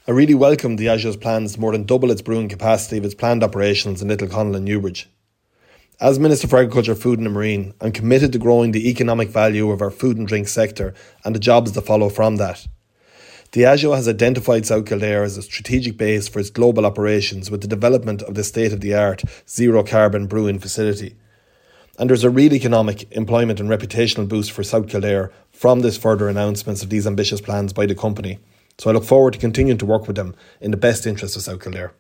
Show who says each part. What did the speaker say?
Speaker 1: I really welcome Diageo's plans to more than double its brewing capacity of its planned operations in Little Connell and Newbridge. As Minister for Agriculture, Food and Marine, I'm committed to growing the economic value of our food and drink sector and the jobs that follow from that. Diageo has identified South Kildare as a strategic base for its global operations with the development of the state-of-the-art zero-carbon brewing facility. And there's a real economic, employment and reputational boost for South Kildare from this further announcements of these ambitious plans by the company. So I look forward to continuing to work with them in the best interest of South Kildare.